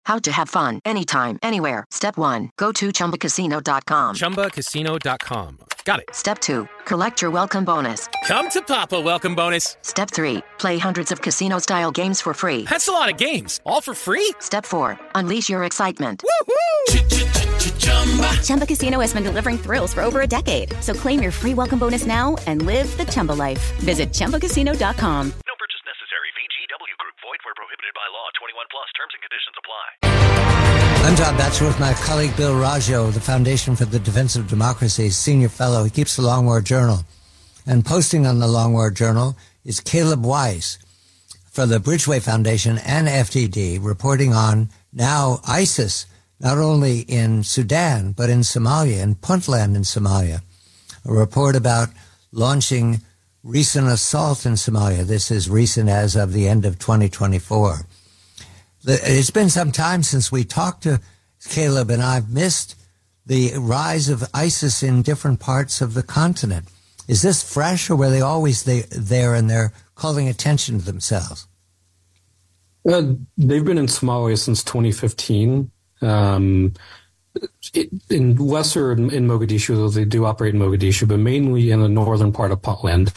How to have fun anytime, anywhere. Step 1. Go to ChumbaCasino.com. ChumbaCasino.com. Got it. Step 2. Collect your welcome bonus. Come to Papa welcome bonus. Step 3. Play hundreds of casino-style games for free. That's a lot of games. All for free? Step 4. Unleash your excitement. Woohoo! Chumba Casino has been delivering thrills for over a decade. So claim your free welcome bonus now and live the Chumba life. Visit ChumbaCasino.com. No purchase necessary. VGW Group. Void where prohibited by law. 21 plus. Terms and conditions apply. I'm John Batchelor with my colleague Bill Raggio, the Foundation for the Defense of Democracy, senior fellow. He keeps the Long War Journal. And posting on the Long War Journal is Caleb Weiss for the Bridgeway Foundation and FDD, reporting on now ISIS, not only in Sudan, but in Somalia, in Puntland in Somalia. A report about launching recent assault in Somalia. This is recent as of the end of 2024. It's been some time since we talked to Caleb, and I've missed the rise of ISIS in different parts of the continent. Is this fresh, or were they always there and they're calling attention to themselves? They've been in Somalia since 2015. In lesser in Mogadishu, though they do operate in Mogadishu, but mainly in the northern part of Puntland.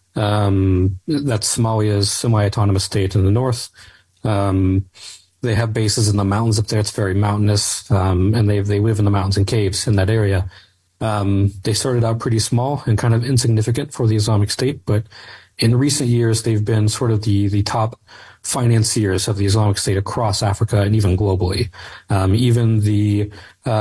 That's Somalia's semi-autonomous state in the north. They have bases in the mountains up there. It's very mountainous, and they live in the mountains and caves in that area. They started out pretty small and kind of insignificant for the Islamic State, but in recent years, they've been sort of the top financiers of the Islamic State across Africa and even globally. Even the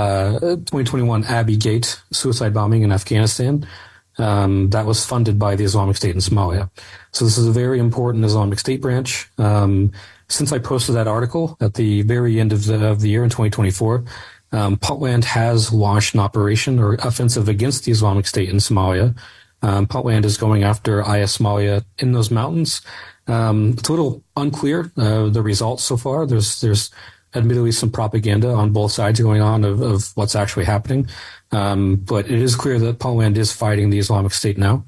2021 Abbey Gate suicide bombing in Afghanistan, that was funded by the Islamic State in Somalia. So this is a very important Islamic State branch. Since I posted that article at the very end of the year in 2024, Puntland has launched an operation or offensive against the Islamic State in Somalia. Puntland is going after IS Somalia in those mountains. It's a little unclear, the results so far. There's admittedly some propaganda on both sides going on of what's actually happening. But it is clear that Puntland is fighting the Islamic State now.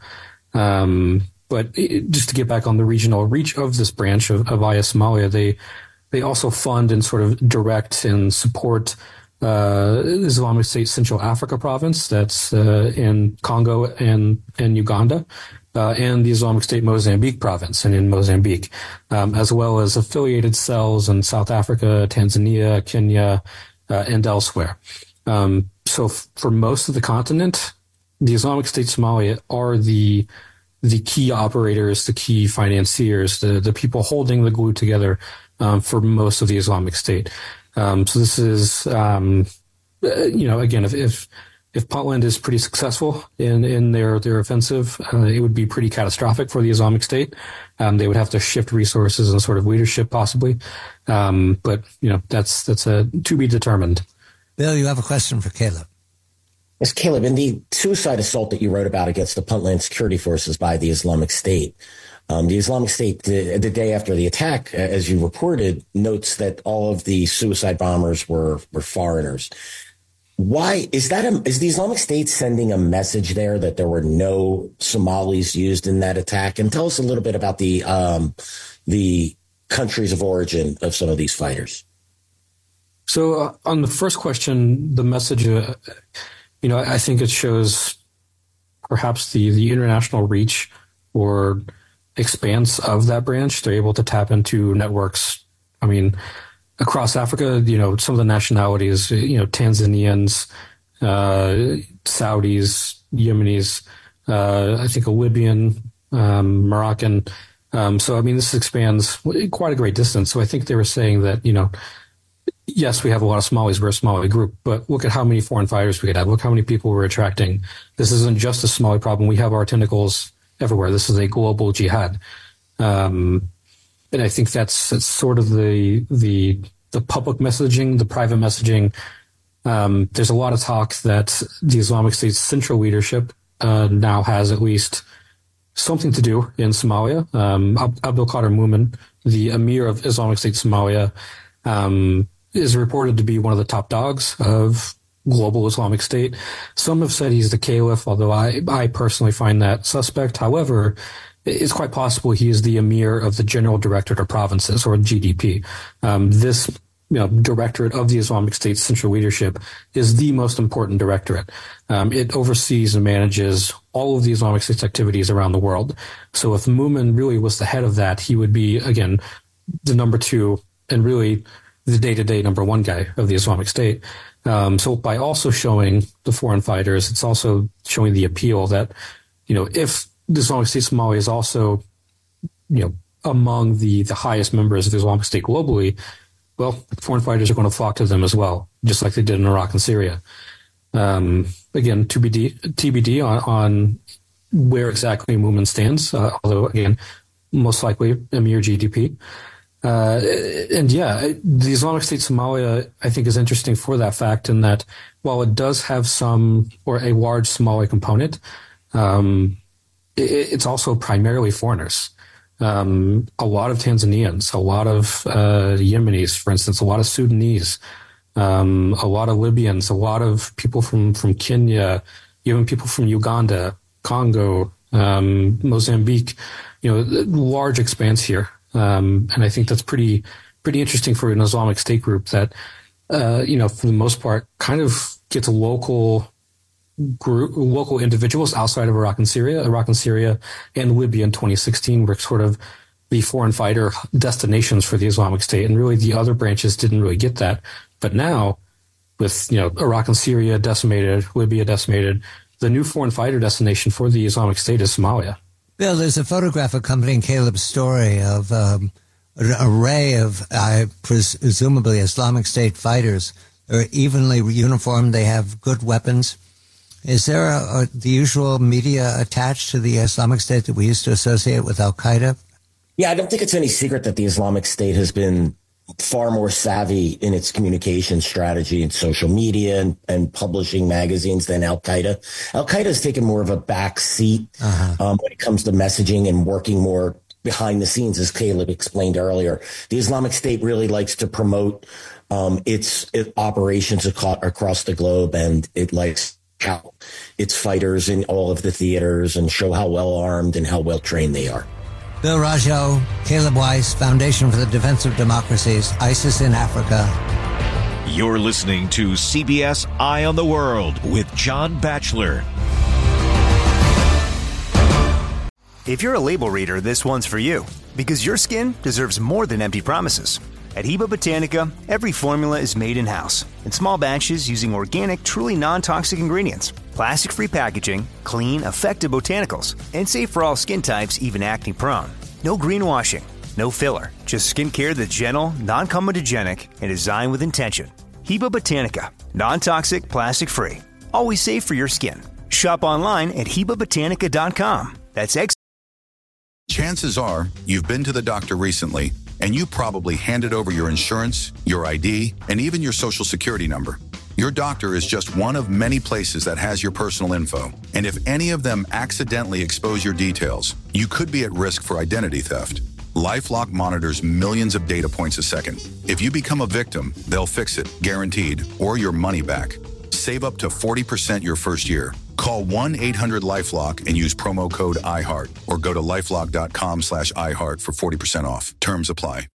But just to get back on the regional reach of this branch of IS Somalia, they also fund and sort of direct and support Islamic State Central Africa province, that's in Congo and Uganda, and the Islamic State Mozambique province and in Mozambique, as well as affiliated cells in South Africa, Tanzania, Kenya, and elsewhere. So for most of the continent, the Islamic State Somalia are the key operators, the key financiers, the people holding the glue together for most of the Islamic State. So this is, again, if Puntland is pretty successful in their offensive, it would be pretty catastrophic for the Islamic State. They would have to shift resources and sort of leadership possibly. But that's a to be determined. Bill, you have a question for Caleb. Yes, Caleb, in the suicide assault that you wrote about against the Puntland security forces by the Islamic State, the Islamic State, the day after the attack, as you reported, notes that all of the suicide bombers were foreigners. Why is that? Is the Islamic State sending a message there that there were no Somalis used in that attack? And tell us a little bit about the countries of origin of some of these fighters. So on the first question, the message, I think it shows perhaps the international reach or expanse of that branch. They're able to tap into networks. I mean, across Africa, some of the nationalities, Tanzanians, Saudis, Yemenis, I think a Libyan, Moroccan. So, this expands quite a great distance. So I think they were saying that, yes, we have a lot of Somalis. We're a Somali group, but look at how many foreign fighters we could have. Look how many people we're attracting. This isn't just a Somali problem. We have our tentacles everywhere. This is a global jihad. And I think that's sort of the public messaging, the private messaging. There's a lot of talk that the Islamic State's central leadership now has at least something to do in Somalia. Abdul Qadir Mumin, the emir of Islamic State Somalia, is reported to be one of the top dogs of global Islamic State. Some have said he's the caliph, although I personally find that suspect. However, it's quite possible he is the emir of the General Directorate of Provinces, or GDP. This directorate of the Islamic State central leadership is the most important directorate. It oversees and manages all of the Islamic State's activities around the world. So if Moomin really was the head of that, he would be, again, the number 2 and really the day-to-day number 1 guy of the Islamic State. So by also showing the foreign fighters, it's also showing the appeal that, if the Islamic State Somalia is also, among the highest members of the Islamic State globally, well, foreign fighters are going to flock to them as well, just like they did in Iraq and Syria. Again, TBD on where exactly Moomin stands, although, again, most likely Emir GDP. The Islamic State Somalia, I think, is interesting for that fact in that while it does have a large Somali component, it's also primarily foreigners. A lot of Tanzanians, a lot of Yemenis, for instance, a lot of Sudanese, a lot of Libyans, a lot of people from Kenya, even people from Uganda, Congo, Mozambique, large expanse here. And I think that's pretty interesting for an Islamic State group that, for the most part, kind of gets local individuals outside of Iraq and Syria and Libya in 2016 were sort of the foreign fighter destinations for the Islamic State. And really the other branches didn't really get that. But now with, Iraq and Syria decimated, Libya decimated, the new foreign fighter destination for the Islamic State is Somalia. Bill, there's a photograph accompanying Caleb's story of an array of, presumably, Islamic State fighters. They're evenly uniformed. They have good weapons. Is there the usual media attached to the Islamic State that we used to associate with Al-Qaeda? Yeah, I don't think it's any secret that the Islamic State has been far more savvy in its communication strategy and social media and publishing magazines than Al-Qaeda. Al-Qaeda has taken more of a back seat when it comes to messaging and working more behind the scenes, as Caleb explained earlier. The Islamic State really likes to promote its operations across the globe, and it likes how its fighters in all of the theaters and show how well armed and how well trained they are. Bill Raggio, Caleb Weiss, Foundation for the Defense of Democracies, ISIS in Africa. You're listening to CBS Eye on the World with John Batchelor. If you're a label reader, this one's for you, because your skin deserves more than empty promises. At Heba Botanica, every formula is made in-house, in small batches using organic, truly non-toxic ingredients, plastic-free packaging, clean, effective botanicals, and safe for all skin types, even acne-prone. No greenwashing, no filler, just skincare that's gentle, non-comedogenic, and designed with intention. Heba Botanica, non-toxic, plastic-free, always safe for your skin. Shop online at HebaBotanica.com. That's Chances are you've been to the doctor recently, and you probably handed over your insurance, your ID, and even your social security number. Your doctor is just one of many places that has your personal info. And if any of them accidentally expose your details, you could be at risk for identity theft. LifeLock monitors millions of data points a second. If you become a victim, they'll fix it, guaranteed, or your money back. Save up to 40% your first year. Call 1-800-LifeLock and use promo code IHEART or go to LifeLock.com/iHeart for 40% off. Terms apply.